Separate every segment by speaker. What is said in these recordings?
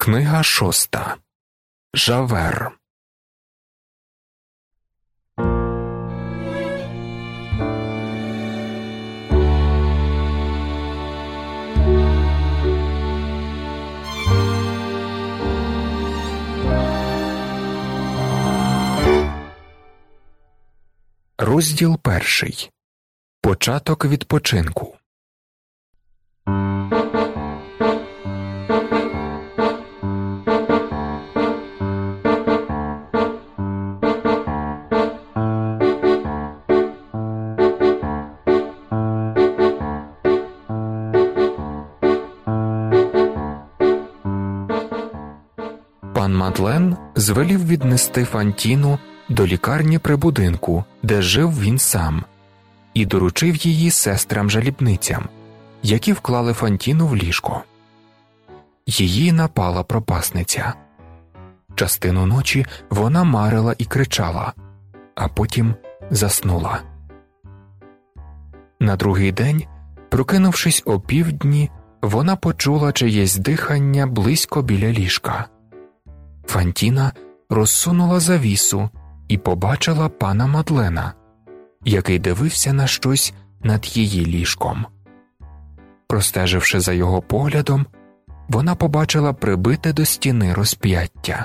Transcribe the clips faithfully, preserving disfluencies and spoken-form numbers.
Speaker 1: Книга шоста. Жавер. Розділ перший. Початок відпочинку. Пан Мадлен звелів віднести Фантіну до лікарні при будинку, де жив він сам, і доручив її сестрам-жалібницям, які вклали Фантіну в ліжко. Її напала пропасниця. Частину ночі вона марила і кричала, а потім заснула. На другий день, прокинувшись опівдні, вона почула чиєсь дихання близько біля ліжка. Фантіна розсунула завісу і побачила пана Мадлена, який дивився на щось над її ліжком. Простеживши за його поглядом, вона побачила прибите до стіни розп'яття.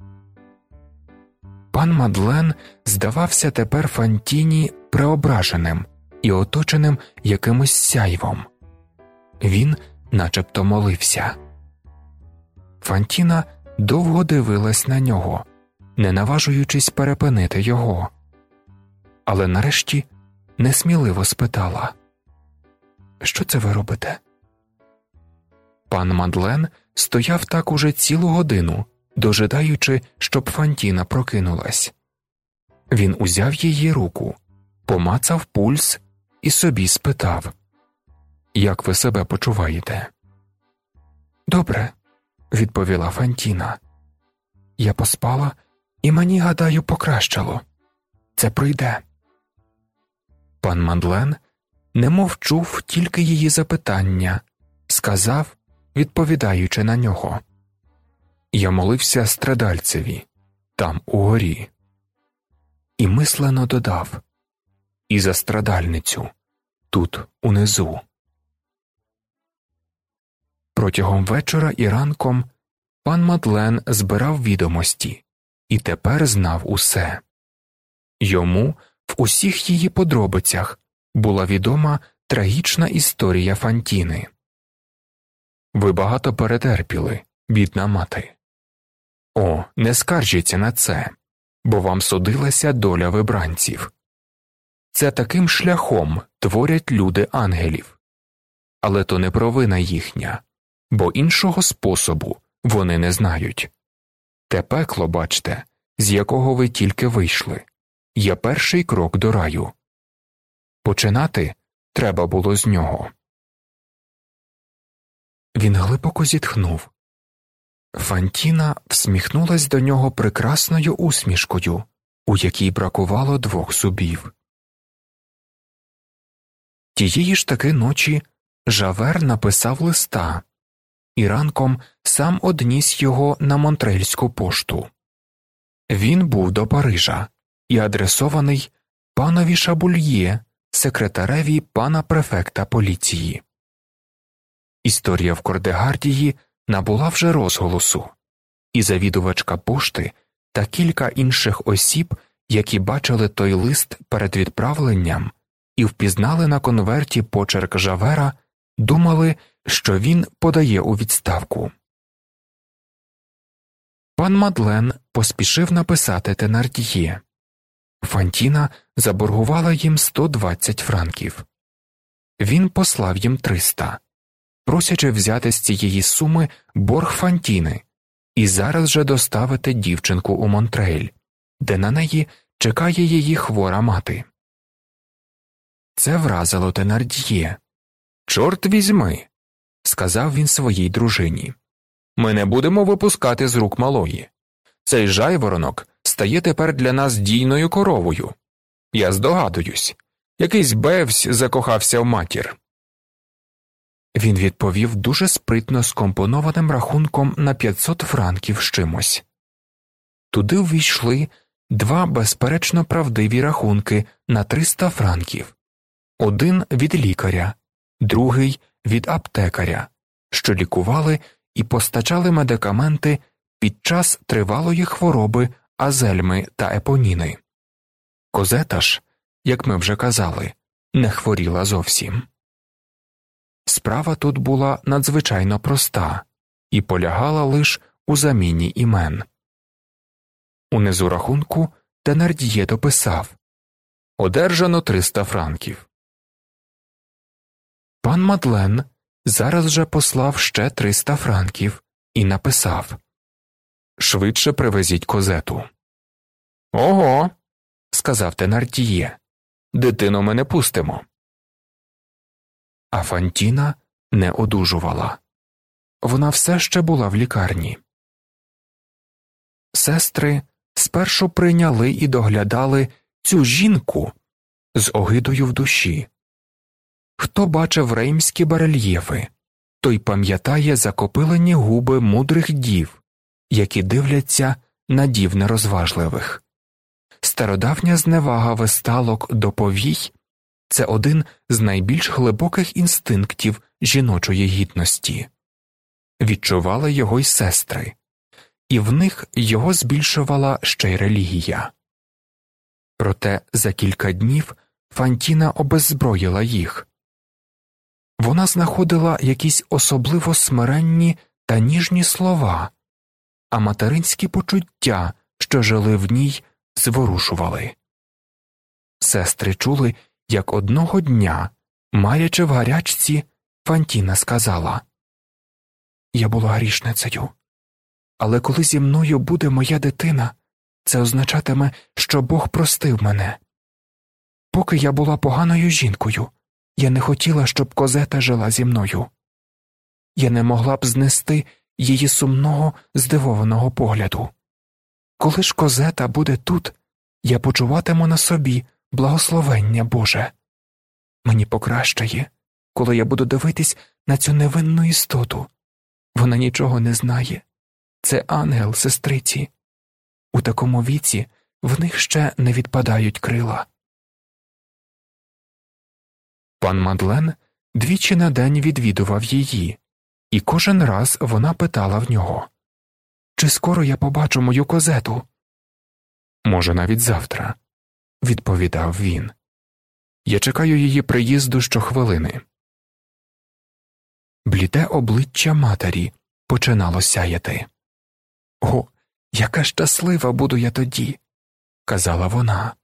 Speaker 1: Пан Мадлен здавався тепер Фантіні преображеним і оточеним якимось сяйвом. Він начебто молився. Фантіна довго дивилась на нього, не наважуючись перепинити його. Але нарешті несміливо спитала: «Що це ви робите?» Пан Мадлен стояв так уже цілу годину, дожидаючи, щоб Фантіна прокинулась. Він узяв її руку, помацав пульс і собі спитав: «Як ви себе почуваєте?» «Добре», – відповіла Фантіна. «Я поспала, і мені, гадаю, покращало. Це пройде». Пан Мадлен немов чув тільки її запитання, сказав, відповідаючи на нього: «Я молився страдальцеві, там угорі». І мислено додав: «І за страдальницю, тут унизу». Протягом вечора і ранком пан Мадлен збирав відомості і тепер знав усе. Йому в усіх її подробицях була відома трагічна історія Фантіни. «Ви багато перетерпіли, бідна мати. О, не скаржіться на це, бо вам судилася доля вибранців. Це таким шляхом творять люди ангелів. Але то не провина їхня, бо іншого способу вони не знають. Те пекло, бачте, з якого ви тільки вийшли, є перший крок до раю. Починати треба було з нього». Він глибоко зітхнув. Фантіна всміхнулась до нього прекрасною усмішкою, у якій бракувало двох зубів. Тієї ж таки ночі Жавер написав листа, і ранком сам одніс його на Монтрельську пошту. Він був до Парижа і адресований панові Шабульє, секретареві пана префекта поліції. Історія в Кордегардії набула вже розголосу, і завідувачка пошти та кілька інших осіб, які бачили той лист перед відправленням і впізнали на конверті почерк Жавера, думали, що він подає у відставку. Пан Мадлен поспішив написати Тенард'є. Фантіна заборгувала їм сто двадцять франків. Він послав їм триста, просячи взяти з цієї суми борг Фантіни і зараз же доставити дівчинку у Монтрейль, де на неї чекає її хвора мати. Це вразило Тенард'є. «Чорт візьми», – сказав він своїй дружині, – «ми не будемо випускати з рук малої. Цей жайворонок стає тепер для нас дійною коровою. Я здогадуюсь, якийсь бевсь закохався в матір». Він відповів дуже спритно скомпонованим рахунком на п'ятсот франків з чимось. Туди ввійшли два безперечно правдиві рахунки на триста франків. Один від лікаря, другий від аптекаря, що лікували і постачали медикаменти під час тривалої хвороби Азельми та Епоніни. Козета ж, як ми вже казали, не хворіла зовсім. Справа тут була надзвичайно проста і полягала лише у заміні імен. Унизу рахунку Тенард'є дописав: «Одержано триста франків». Пан Мадлен зараз же послав ще триста франків і написав: «Швидше привезіть Козету». «Ого», – сказав Тенард'є, – «дитину ми не пустимо». А Фантіна не одужувала. Вона все ще була в лікарні. Сестри спершу прийняли і доглядали цю жінку з огидою в душі. Хто бачив реймські барельєфи, той пам'ятає закопилені губи мудрих дів, які дивляться на дів нерозважливих. Стародавня зневага весталок до повій – це один з найбільш глибоких інстинктів жіночої гідності. Відчували його й сестри, і в них його збільшувала ще й релігія. Проте за кілька днів Фантіна обеззброїла їх. Вона знаходила якісь особливо смиренні та ніжні слова, а материнські почуття, що жили в ній, зворушували. Сестри чули, як одного дня, маячи в гарячці, Фантіна сказала: «Я була грішницею, але коли зі мною буде моя дитина, це означатиме, що Бог простив мене. Поки я була поганою жінкою, я не хотіла, щоб Козета жила зі мною. Я не могла б знести її сумного, здивованого погляду. Коли ж Козета буде тут, я почуватиму на собі благословення Боже. Мені покращає, коли я буду дивитись на цю невинну істоту. Вона нічого не знає. Це ангел, сестриці. У такому віці в них ще не відпадають крила». Пан Мадлен двічі на день відвідував її, і кожен раз вона питала в нього: «Чи скоро я побачу мою Козету?» «Може, навіть завтра», – відповідав він. «Я чекаю її приїзду щохвилини». Бліде обличчя матері починало сяяти. «О, яка щаслива буду я тоді!» – казала вона.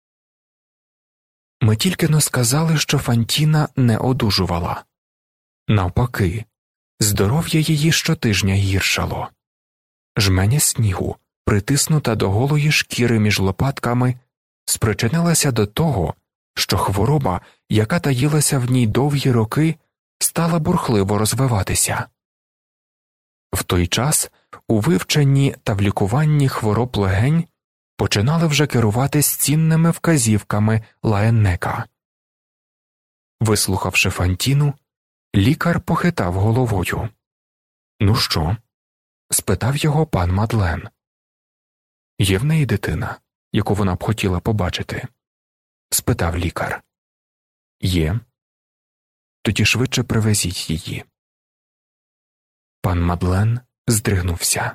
Speaker 1: Ми тільки-но сказали, що Фантіна не одужувала. Навпаки, здоров'я її щотижня гіршало. Жменя снігу, притиснута до голої шкіри між лопатками, спричинилася до того, що хвороба, яка таїлася в ній довгі роки, стала бурхливо розвиватися. В той час у вивченні та в лікуванні хвороб легень починали вже керуватись цінними вказівками Лаеннека. Вислухавши Фантіну, лікар похитав головою. «Ну що?» – спитав його пан Мадлен. «Є в неї дитина, яку вона б хотіла побачити?» – спитав лікар. «Є. Тоді швидше привезіть її». Пан Мадлен здригнувся.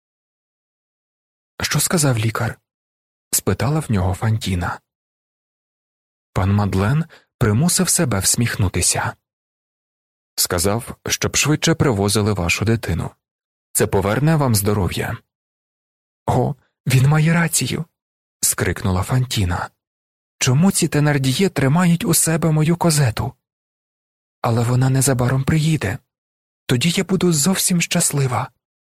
Speaker 1: «Що сказав лікар?» – спитала в нього Фантіна. Пан Мадлен примусив себе всміхнутися. «Сказав, щоб швидше привозили вашу дитину. Це поверне вам здоров'я». «О, він має рацію!» – скрикнула Фантіна. «Чому ці Тенард'є тримають у себе мою Козету? Але вона незабаром приїде. Тоді я буду зовсім щаслива».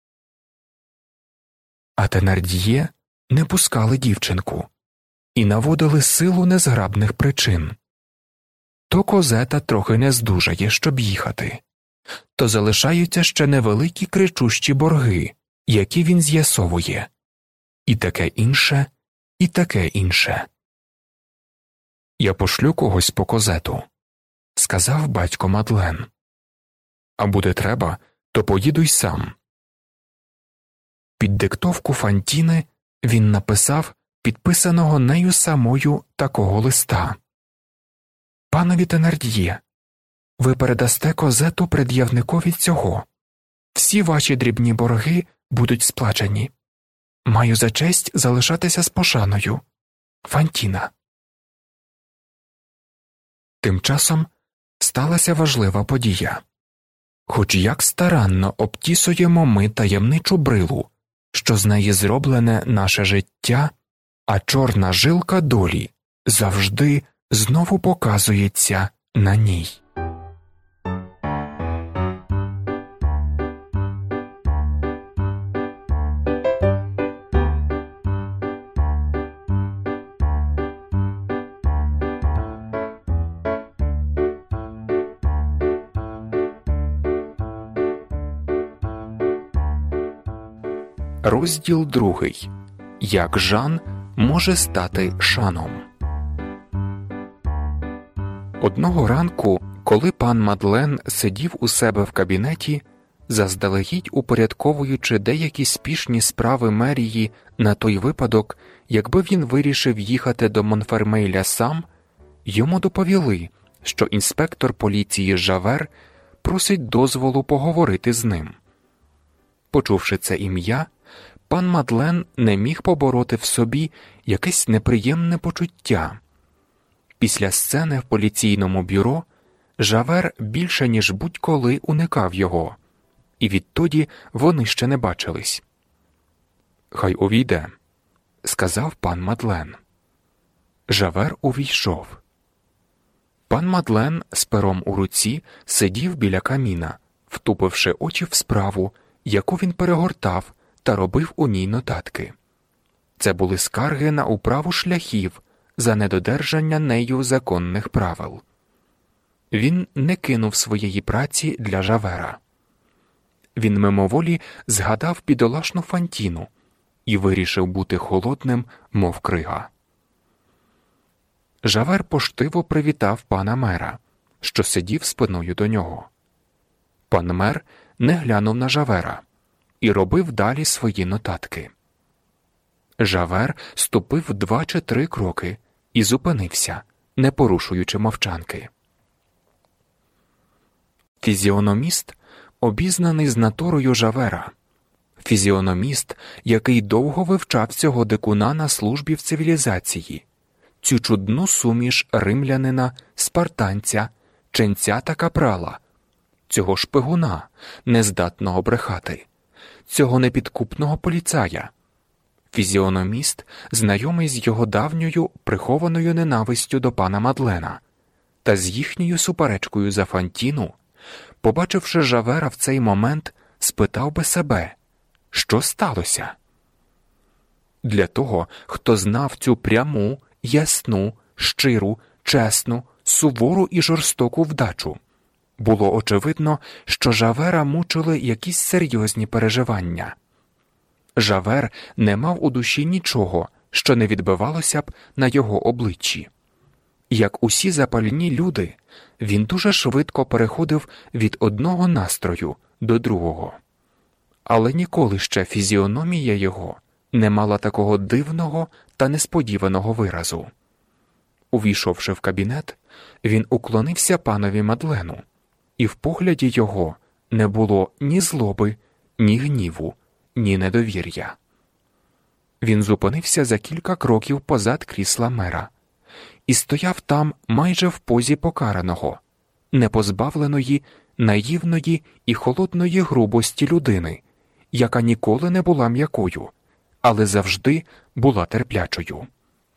Speaker 1: А Тенард'є не пускали дівчинку і наводили силу незграбних причин. То Козета трохи не здужає, щоб їхати, то залишаються ще невеликі кричущі борги, які він з'ясовує, і таке інше, і таке інше. «Я пошлю когось по Козету», – сказав батько Мадлен. А буде треба, то поїду й сам. Під диктовку Фантіни він написав підписаного нею самою такого листа. «Панові Тенард'є, ви передасте Козету пред'явникові цього. Всі ваші дрібні борги будуть сплачені. Маю за честь залишатися з пошаною. Фантіна». Тим часом сталася важлива подія. Хоч як старанно обтісуємо ми таємничу брилу, що з неї зроблене наше життя, а чорна жилка долі завжди знову показується на ній. Розділ другий. Як Жан може стати Шаном. Одного ранку, коли пан Мадлен сидів у себе в кабінеті, заздалегідь упорядковуючи деякі спішні справи мерії на той випадок, якби він вирішив їхати до Монфермейля сам, йому доповіли, що інспектор поліції Жавер просить дозволу поговорити з ним. Почувши це ім'я, пан Мадлен не міг побороти в собі якесь неприємне почуття. Після сцени в поліційному бюро Жавер більше ніж будь-коли уникав його, і відтоді вони ще не бачились. «Хай увійде», – сказав пан Мадлен. Жавер увійшов. Пан Мадлен з пером у руці сидів біля каміна, втупивши очі в справу, яку він перегортав та робив у ній нотатки. Це були скарги на управу шляхів за недодержання нею законних правил. Він не кинув своєї праці для Жавера. Він мимоволі згадав бідолашну Фантіну і вирішив бути холодним, мов крига. Жавер поштиво привітав пана мера, що сидів спиною до нього. Пан мер не глянув на Жавера і робив далі свої нотатки. Жавер ступив два чи три кроки і зупинився, не порушуючи мовчанки. Фізіономіст, обізнаний з натурою Жавера. Фізіономіст, який довго вивчав цього дикуна на службі в цивілізації, цю чудну суміш римлянина, спартанця, ченця та капрала, цього шпигуна, нездатного брехати, цього непідкупного поліцая. Фізіономіст, знайомий з його давньою прихованою ненавистю до пана Мадлена та з їхньою суперечкою за Фантіну, побачивши Жавера в цей момент, спитав би себе, що сталося? Для того, хто знав цю пряму, ясну, щиру, чесну, сувору і жорстоку вдачу, було очевидно, що Жавера мучили якісь серйозні переживання. Жавер не мав у душі нічого, що не відбивалося б на його обличчі. Як усі запальні люди, він дуже швидко переходив від одного настрою до другого. Але ніколи ще фізіономія його не мала такого дивного та несподіваного виразу. Увійшовши в кабінет, він уклонився панові Мадлену, і в погляді його не було ні злоби, ні гніву, ні недовір'я. Він зупинився за кілька кроків позад крісла мера і стояв там майже в позі покараного, непозбавленої, наївної і холодної грубості людини, яка ніколи не була м'якою, але завжди була терплячою.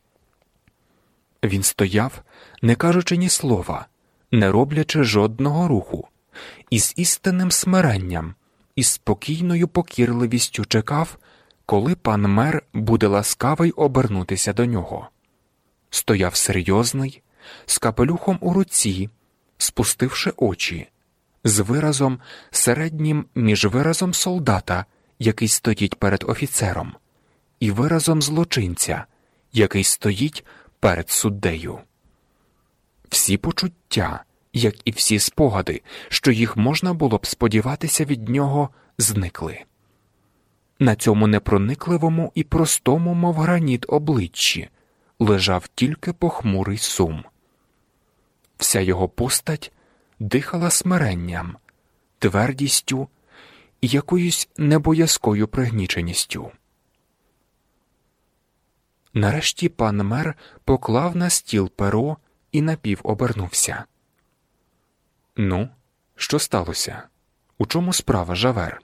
Speaker 1: Він стояв, не кажучи ні слова, не роблячи жодного руху, із істинним смиренням, із спокійною покірливістю чекав, коли пан мер буде ласкавий обернутися до нього. Стояв серйозний, з капелюхом у руці, спустивши очі, з виразом середнім між виразом солдата, який стоїть перед офіцером, і виразом злочинця, який стоїть перед суддею. Всі почуття, як і всі спогади, що їх можна було б сподіватися від нього, зникли. На цьому непроникливому і простому, мов граніт, обличчі лежав тільки похмурий сум. Вся його постать дихала смиренням, твердістю і якоюсь небоязкою пригніченістю. Нарешті пан мер поклав на стіл перо і напівобернувся. «Ну, що сталося? У чому справа, Жавер?»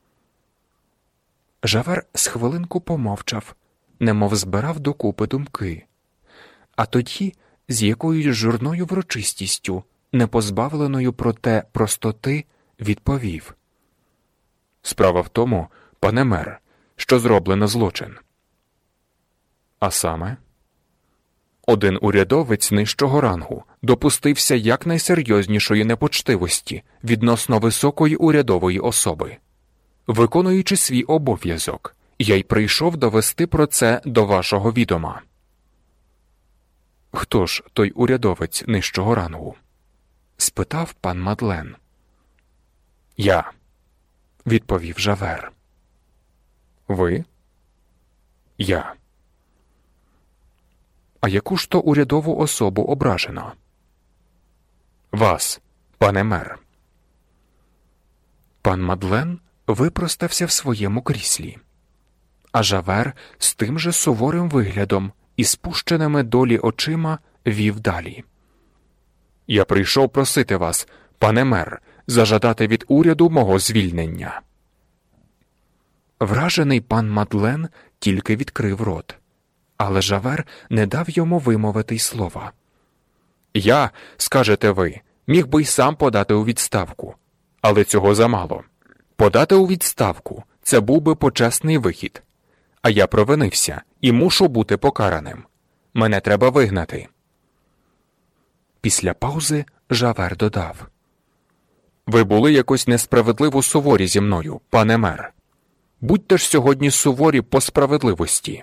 Speaker 1: Жавер з хвилинку помовчав, немов збирав докупи думки, а тоді з якоюсь журною врочистістю, не позбавленою проте простоти, відповів: «Справа в тому, пане мер, що зроблено злочин». «А саме?» Один урядовець нижчого рангу допустився якнайсерйознішої непочтивості відносно високої урядової особи. Виконуючи свій обов'язок, я й прийшов довести про це до вашого відома». «Хто ж той урядовець нижчого рангу?» – спитав пан Мадлен. «Я», – відповів Жавер. «Ви?» «Я». «А яку ж то урядову особу ображено?» «Вас, пане мер». Пан Мадлен випростався в своєму кріслі, а Жавер з тим же суворим виглядом і спущеними долі очима вів далі. «Я прийшов просити вас, пане мер, зажадати від уряду мого звільнення». Вражений пан Мадлен тільки відкрив рот, але Жавер не дав йому вимовити й слова. «Я, скажете ви, міг би й сам подати у відставку, але цього замало. Подати у відставку – це був би почесний вихід. А я провинився і мушу бути покараним. Мене треба вигнати». Після паузи Жавер додав: «Ви були якось несправедливо суворі зі мною, пане мер. Будьте ж сьогодні суворі по справедливості».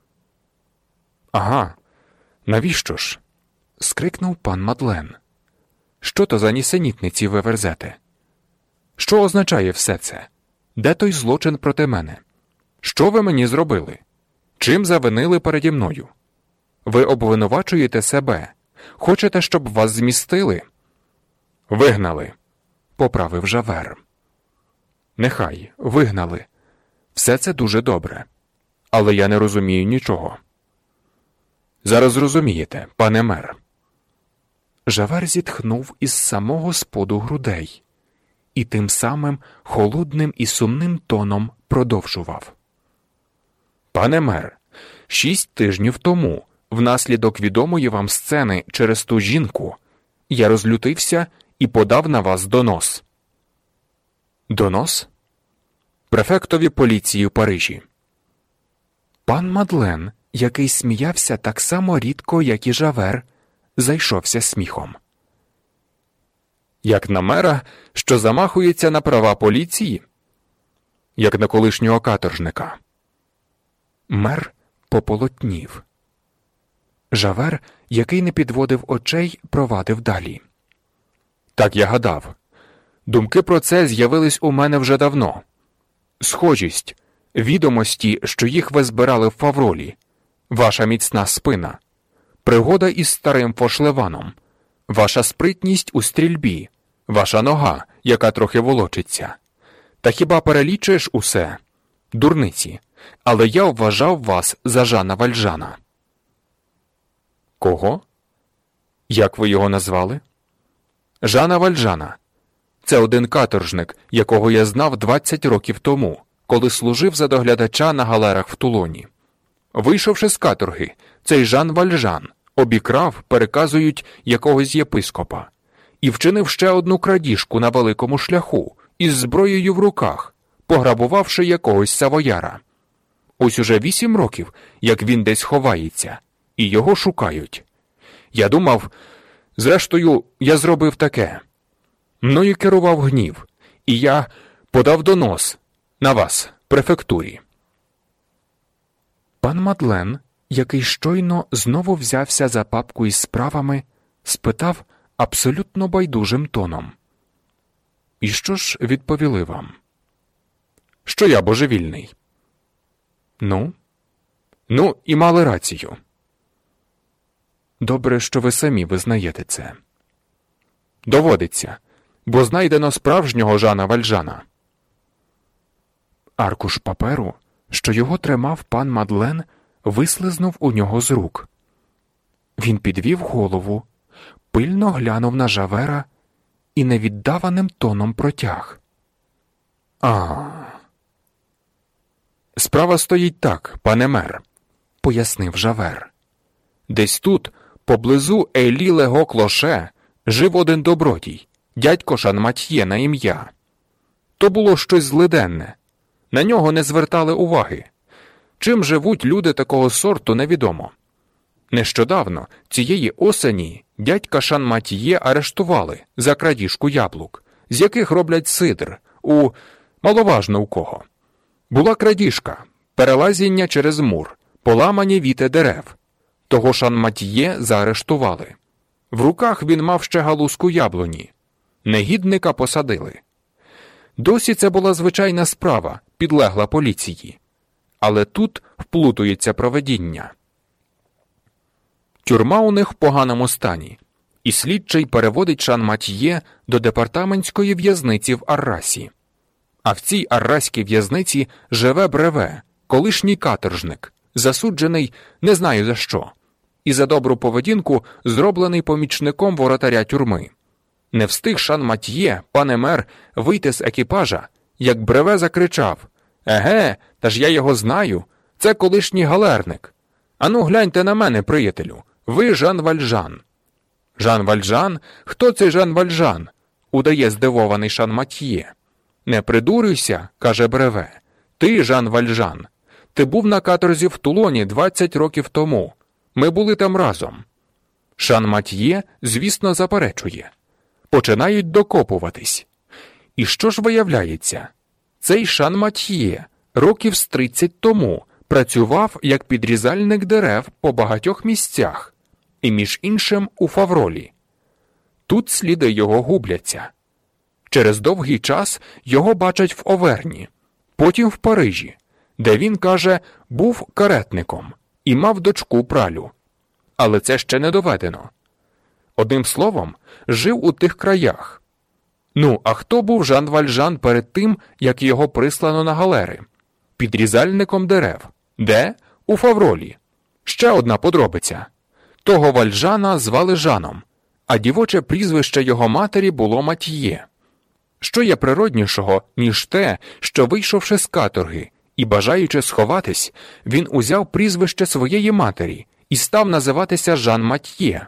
Speaker 1: «Ага, навіщо ж?» – скрикнув пан Мадлен. «Що то за нісенітниці ви верзете? Що означає все це? Де той злочин проти мене? Що ви мені зробили? Чим завинили переді мною? Ви обвинувачуєте себе. Хочете, щоб вас змістили?» «Вигнали», – поправив Жавер. «Нехай, вигнали. Все це дуже добре. Але я не розумію нічого». «Зараз зрозумієте, пане мер». Жавер зітхнув із самого споду грудей і тим самим холодним і сумним тоном продовжував. «Пане мер, шість тижнів тому, внаслідок відомої вам сцени через ту жінку, я розлютився і подав на вас донос». «Донос?» «Префектові поліції в Парижі». Пан Мадлен, який сміявся так само рідко, як і Жавер, зайшовся сміхом. «Як на мера, що замахується на права поліції? Як на колишнього каторжника?» Мер пополотнів. Жавер, який не підводив очей, провадив далі. «Так я гадав. Думки про це з'явились у мене вже давно. Схожість, відомості, що їх ви збирали в Фавролі, ваша міцна спина, пригода із старим Фошлеваном, ваша спритність у стрільбі, ваша нога, яка трохи волочиться. Та хіба перелічуєш усе? Дурниці. Але я вважав вас за Жана Вальжана». «Кого? Як ви його назвали?» «Жана Вальжана. Це один каторжник, якого я знав двадцять років тому, коли служив за доглядача на галерах в Тулоні. Вийшовши з каторги, цей Жан Вальжан обікрав, переказують, якогось єпископа, і вчинив ще одну крадіжку на великому шляху із зброєю в руках, пограбувавши якогось савояра. Ось уже вісім років, як він десь ховається, і його шукають. Я думав, зрештою, я зробив таке. Мною керував гнів, і я подав донос на вас, префектурі». Пан Мадлен, який щойно знову взявся за папку із справами, спитав, абсолютно байдужим тоном. І що ж відповіли вам? Що я божевільний. Ну? Ну, і мали рацію. Добре, що ви самі визнаєте це. Доводиться, бо знайдено справжнього Жана Вальжана. Аркуш паперу, що його тримав пан Мадлен, вислизнув у нього з рук. Він підвів голову, пильно глянув на Жавера і невіддаваним тоном протяг. А. Справа стоїть так, пане мер, пояснив Жавер. Десь тут, поблизу Ейлі-Лего-Клоше, жив один добродій, дядько Шанматьє на ім'я. То було щось злиденне. На нього не звертали уваги. Чим живуть люди такого сорту, невідомо. Нещодавно, цієї осені, дядька Шанматьє арештували за крадіжку яблук, з яких роблять сидр, у... маловажно у кого. Була крадіжка, перелазіння через мур, поламані віти дерев. Того Шанматьє заарештували. В руках він мав ще галузку яблуні. Негідника посадили. Досі це була звичайна справа, підлегла поліції. Але тут вплутується провидіння. Тюрма у них в поганому стані, і слідчий переводить Шанматьє до департаментської в'язниці в Аррасі. А в цій арраській в'язниці живе Бреве, колишній каторжник, засуджений не знаю за що, і за добру поведінку зроблений помічником воротаря тюрми. Не встиг Шанматьє, пане мер, вийти з екіпажа, як Бреве закричав: «Еге, та ж я його знаю, це колишній галерник. Ану гляньте на мене, приятелю, ви Жан Вальжан». «Жан Вальжан? Хто цей Жан Вальжан?» – удає здивований Шанматьє. «Не придурюйся», – каже Бреве. «Ти, Жан Вальжан. Ти був на каторзі в Тулоні двадцять років тому. Ми були там разом». Шанматьє, звісно, заперечує. Починають докопуватись. І що ж виявляється? Цей Шанматьє років з тридцять тому працював як підрізальник дерев по багатьох місцях, і між іншим у Фавролі. Тут сліди його губляться. Через довгий час його бачать в Оверні, потім в Парижі, де він, каже, був каретником і мав дочку пралю. Але це ще не доведено. Одним словом, жив у тих краях. Ну, а хто був Жан Вальжан перед тим, як його прислано на галери? Підрізальником дерев. Де? У Фавролі. Ще одна подробиця. Того Вальжана звали Жаном, а дівоче прізвище його матері було Матьє. Що є природнішого, ніж те, що, вийшовши з каторги і бажаючи сховатись, він узяв прізвище своєї матері і став називатися Жан Матьє.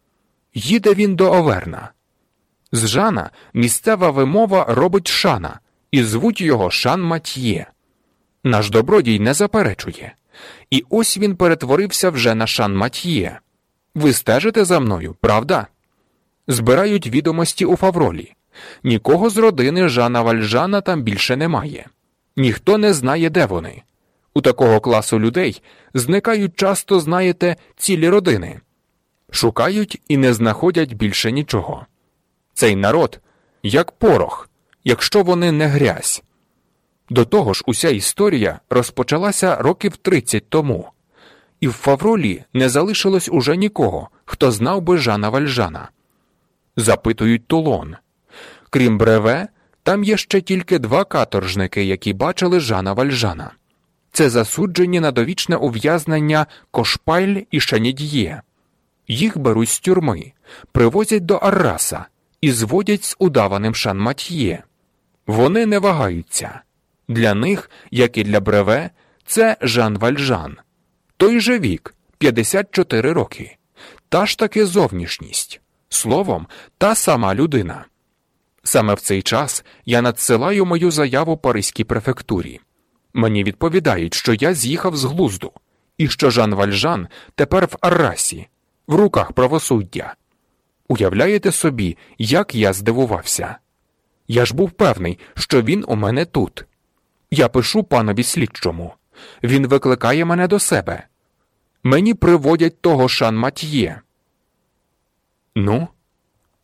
Speaker 1: Їде він до Оверна. З Жана місцева вимова робить Шана, і звуть його Шанматьє. Наш добродій не заперечує. І ось він перетворився вже на Шанматьє. Ви стежите за мною, правда? Збирають відомості у Фавролі. Нікого з родини Жана Вальжана там більше немає. Ніхто не знає, де вони. У такого класу людей зникають часто, знаєте, цілі родини. Шукають і не знаходять більше нічого. Цей народ як порох, якщо вони не грязь. До того ж, уся історія розпочалася років тридцять тому. І в Фавролі не залишилось уже нікого, хто знав би Жана Вальжана. Запитують Тулон. Крім Бреве, там є ще тільки два каторжники, які бачили Жана Вальжана. Це засуджені на довічне ув'язнення Кошпайль і Шанід'є. Їх беруть з тюрми, привозять до Арраса і зводять з удаваним Шанматьє. Вони не вагаються. Для них, як і для Бреве, це Жан Вальжан. Той же вік – п'ятдесят чотири роки. Та ж таки зовнішність. Словом, та сама людина. Саме в цей час я надсилаю мою заяву Паризькій префектурі. Мені відповідають, що я з'їхав з глузду, і що Жан Вальжан тепер в Аррасі, в руках правосуддя. Уявляєте собі, як я здивувався? Я ж був певний, що він у мене тут. Я пишу панові слідчому. Він викликає мене до себе. Мені приводять того Шанматьє. Ну?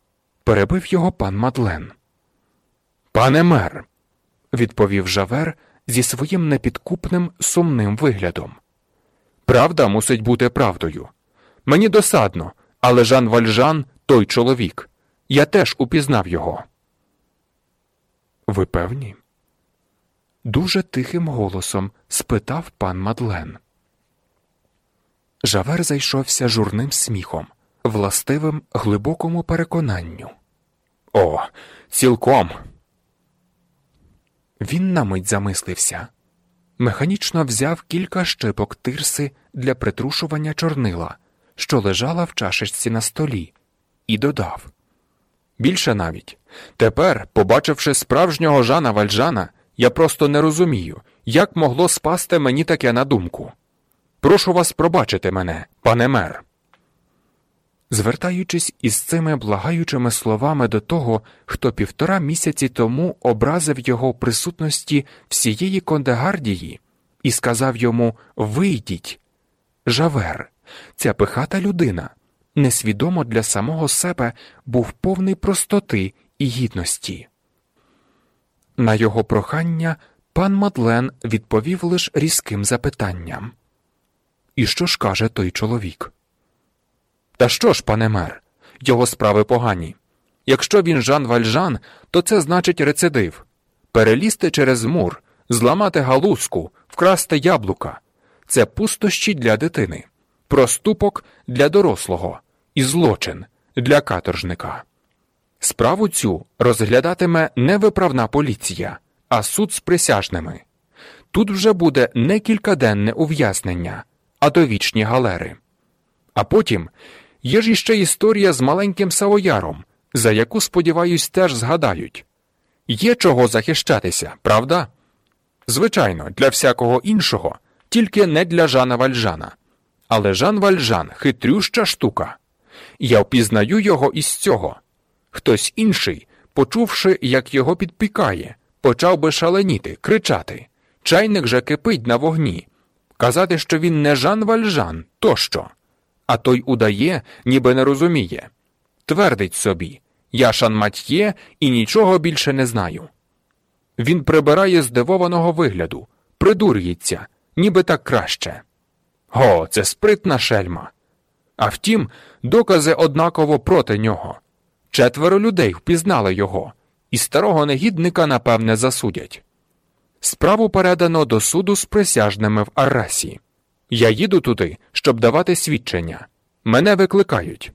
Speaker 1: перебив його пан Мадлен. «Пане мер», – відповів Жавер зі своїм непідкупним сумним виглядом. «Правда мусить бути правдою. Мені досадно, але Жан Вальжан – той чоловік. Я теж упізнав його». «Ви певні?» – дуже тихим голосом спитав пан Мадлен. Жавер зайшовся журним сміхом, властивим глибокому переконанню. «О, цілком!» Він на мить замислився. Механічно взяв кілька щипок тирси для притрушування чорнила, що лежала в чашечці на столі, і додав. «Більше навіть. Тепер, побачивши справжнього Жана Вальжана, я просто не розумію, як могло спасти мені таке на думку. Прошу вас пробачити мене, пане мер». Звертаючись із цими благаючими словами до того, хто півтора місяці тому образив його в присутності всієї Кондегардії і сказав йому «Вийдіть», Жавер, ця пихата людина, несвідомо для самого себе був повний простоти і гідності. На його прохання пан Мадлен відповів лише різким запитанням. «І що ж каже той чоловік?» «Та що ж, пане мер, його справи погані. Якщо він Жан Вальжан, то це значить рецидив. Перелізти через мур, зламати галузку, вкрасти яблука – це пустощі для дитини, проступок для дорослого і злочин для каторжника. Справу цю розглядатиме не виправна поліція, а суд з присяжними. Тут вже буде не кількаденне ув'язнення, а довічні галери. А потім є ж іще історія з маленьким Савояром, за яку, сподіваюсь, теж згадають. Є чого захищатися, правда? Звичайно, для всякого іншого, тільки не для Жана Вальжана. Але Жан Вальжан – хитрюща штука. Я впізнаю його із цього. Хтось інший, почувши, як його підпікає, почав би шаленіти, кричати. Чайник же кипить на вогні. Казати, що він не Жан Вальжан, тощо. А той удає, ніби не розуміє. Твердить собі, я шанматьє і нічого більше не знаю. Він прибирає здивованого вигляду, придурюється, ніби так краще. О, це спритна шельма. А втім, докази однаково проти нього. Четверо людей впізнали його, і старого негідника, напевне, засудять. Справу передано до суду з присяжними в Аррасі. Я їду туди, щоб давати свідчення. Мене викликають».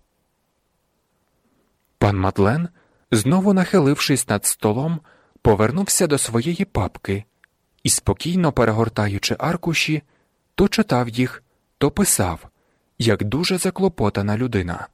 Speaker 1: Пан Мадлен, знову нахилившись над столом, повернувся до своєї папки і, спокійно перегортаючи аркуші, то читав їх, то писав, як дуже заклопотана людина.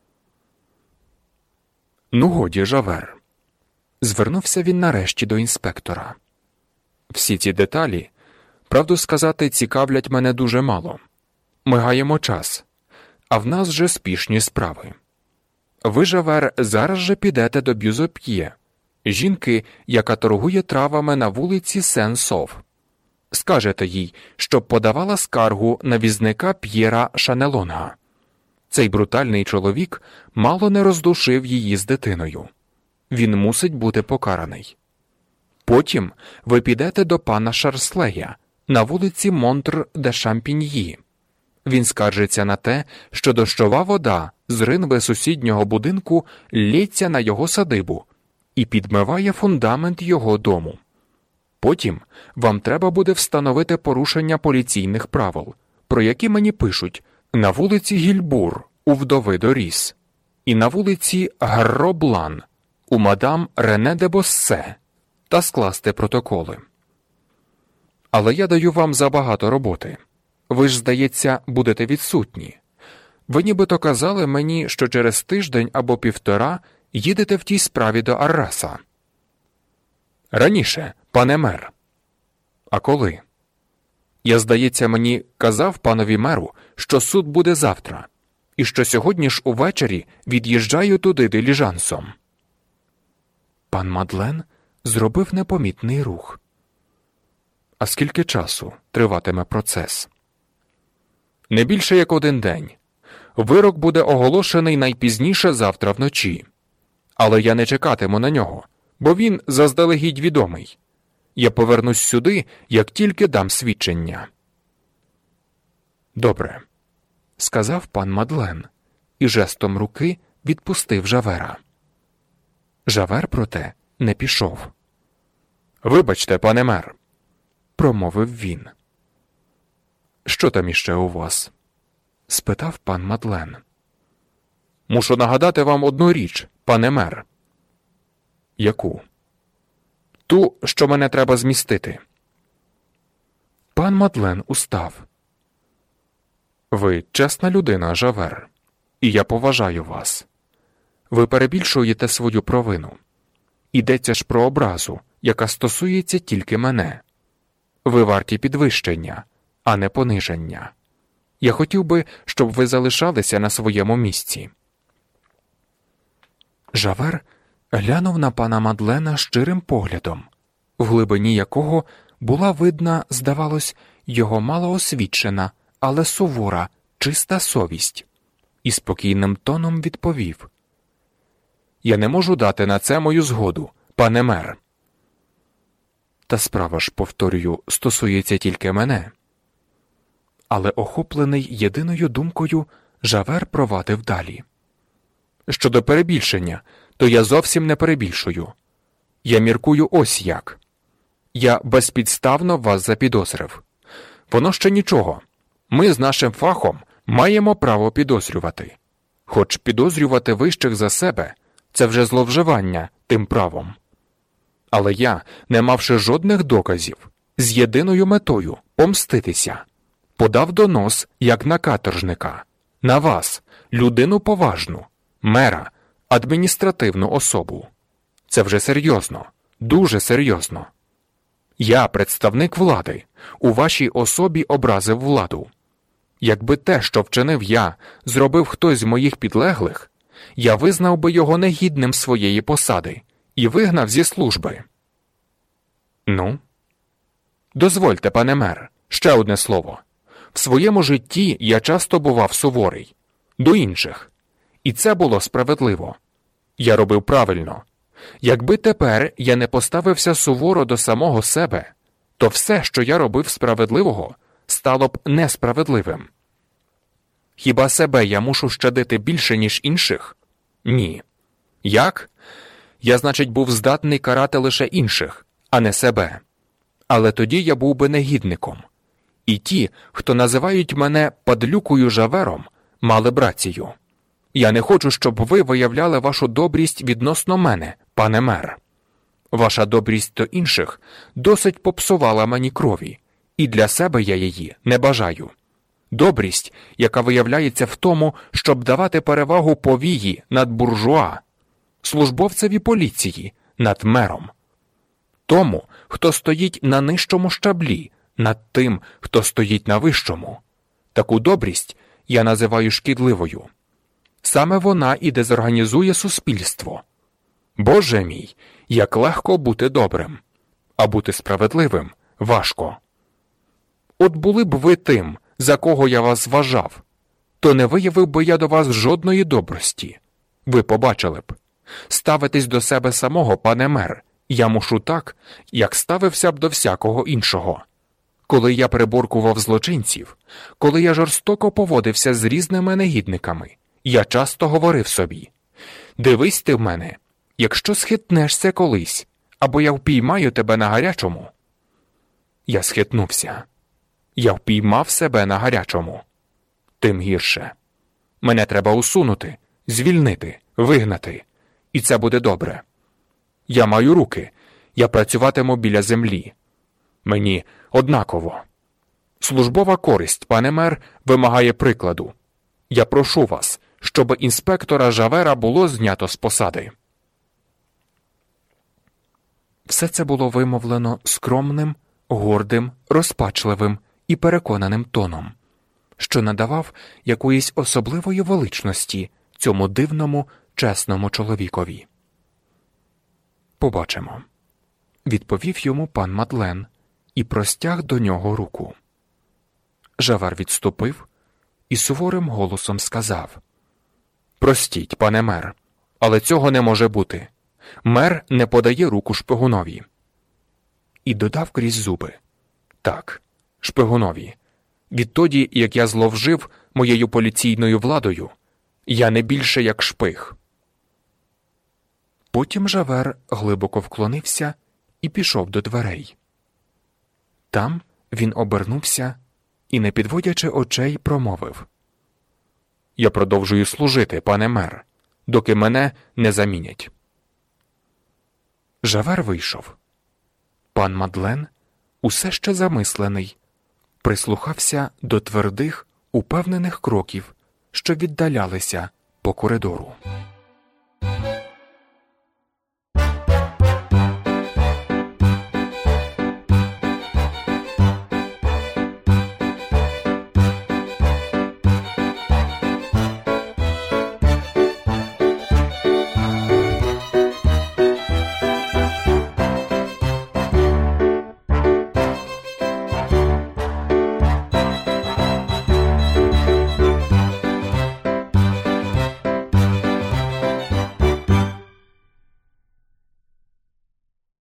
Speaker 1: «Ну годі, Жавер», – звернувся він нарешті до інспектора. «Всі ці деталі, правду сказати, цікавлять мене дуже мало. Ми гаємо час, а в нас же спішні справи. Ви, Жавер, зараз же підете до Бюзоп'є, жінки, яка торгує травами на вулиці Сен-Сов. Скажете їй, щоб подавала скаргу на візника П'єра Шанелонга. Цей брутальний чоловік мало не роздушив її з дитиною. Він мусить бути покараний. Потім ви підете до пана Шарслея на вулиці Монтр-де-Шампіньї. Він скаржиться на те, що дощова вода з ринви сусіднього будинку лється на його садибу і підмиває фундамент його дому. Потім вам треба буде встановити порушення поліційних правил, про які мені пишуть, на вулиці Гільбур у вдови Доріс і на вулиці Гроблан у мадам Рене де Боссе, та скласти протоколи. Але я даю вам забагато роботи. Ви ж, здається, будете відсутні. Ви нібито казали мені, що через тиждень або півтора їдете в тій справі до Арраса». «Раніше, пане мер». «А коли?» «Я, здається, мені казав панові меру, що суд буде завтра, і що сьогодні ж увечері від'їжджаю туди диліжансом». Пан Мадлен зробив непомітний рух. «А скільки часу триватиме процес?» «Не більше як один день. Вирок буде оголошений найпізніше завтра вночі. Але я не чекатиму на нього, бо він заздалегідь відомий. Я повернусь сюди, як тільки дам свідчення. Добре, сказав пан Мадлен, і жестом руки відпустив Жавера. Жавер, проте, не пішов. Вибачте, пане мер, промовив він. Що там іще у вас? Спитав пан Мадлен. Мушу нагадати вам одну річ, пане мер. Яку? Ту, що мене треба змістити. Пан Мадлен устав. Ви чесна людина, Жавер, і я поважаю вас. Ви перебільшуєте свою провину. Ідеться ж про образу, яка стосується тільки мене. Ви варті підвищення, а не пониження. Я хотів би, щоб ви залишалися на своєму місці. Жавер глянув на пана Мадлена щирим поглядом, в глибині якого була видна, здавалось, його малоосвічена, але сувора, чиста совість, і спокійним тоном відповів: «Я не можу дати на це мою згоду, пане мер». Та справа ж, повторюю, стосується тільки мене. Але охоплений єдиною думкою, Жавер провадив далі. Щодо перебільшення, то я зовсім не перебільшую. Я міркую ось як. Я безпідставно вас запідозрив. Воно ще нічого. Ми з нашим фахом маємо право підозрювати. Хоч підозрювати вищих за себе – це вже зловживання тим правом. Але я, не мавши жодних доказів, з єдиною метою – помститися, подав донос, як на каторжника, на вас, людину поважну, мера, адміністративну особу. Це вже серйозно, дуже серйозно. Я, представник влади, у вашій особі образив владу. Якби те, що вчинив я, зробив хтось з моїх підлеглих, я визнав би його негідним своєї посади і вигнав зі служби. Ну? Дозвольте, пане мер, ще одне слово. В своєму житті я часто бував суворий. До інших. І це було справедливо. Я робив правильно. Якби тепер я не поставився суворо до самого себе, то все, що я робив справедливого, стало б несправедливим. Хіба себе я мушу щадити більше, ніж інших? Ні. Як? Я, значить, був здатний карати лише інших, а не себе. Але тоді я був би негідником. І ті, хто називають мене падлюкою Жавером, мали б рацію. Я не хочу, щоб ви виявляли вашу добрість відносно мене, пане мер. Ваша добрість до інших досить попсувала мені крові, і для себе я її не бажаю. Добрість, яка виявляється в тому, щоб давати перевагу повії над буржуа, службовцеві поліції над мером. Тому, хто стоїть на нижчому щаблі, над тим, хто стоїть на вищому. Таку добрість я називаю шкідливою. Саме вона і дезорганізує суспільство. Боже мій, як легко бути добрим, а бути справедливим важко. От були б ви тим, за кого я вас вважав, то не виявив би я до вас жодної добрості. Ви побачили б. Ставитись до себе самого, пане мер, я мушу так, як ставився б до всякого іншого. Коли я приборкував злочинців, коли я жорстоко поводився з різними негідниками, я часто говорив собі: «Дивись ти в мене, якщо схитнешся колись, або я впіймаю тебе на гарячому». Я схитнувся. Я впіймав себе на гарячому. Тим гірше. Мене треба усунути, звільнити, вигнати. І це буде добре. Я маю руки. Я працюватиму біля землі. Мені однаково. Службова користь, пане мер, вимагає прикладу. Я прошу вас, щоб інспектора Жавера було знято з посади. Все це було вимовлено скромним, гордим, розпачливим і переконаним тоном, що надавав якоїсь особливої величності цьому дивному, чесному чоловікові. «Побачимо», – відповів йому пан Мадлен і простяг до нього руку. Жавер відступив і суворим голосом сказав: «Простіть, пане мер, Але цього не може бути. Мер не подає руку шпигунові. І додав крізь зуби. Так, шпигунові. Відтоді, як я зловжив моєю поліційною владою, я не більше як шпиг. Потім Жавер глибоко вклонився і пішов до дверей. Там він обернувся і, не підводячи очей, промовив: «Я продовжую служити, пане мер, доки мене не замінять». Жавер вийшов. Пан Мадлен, усе ще замислений, прислухався до твердих, упевнених кроків, що віддалялися по коридору.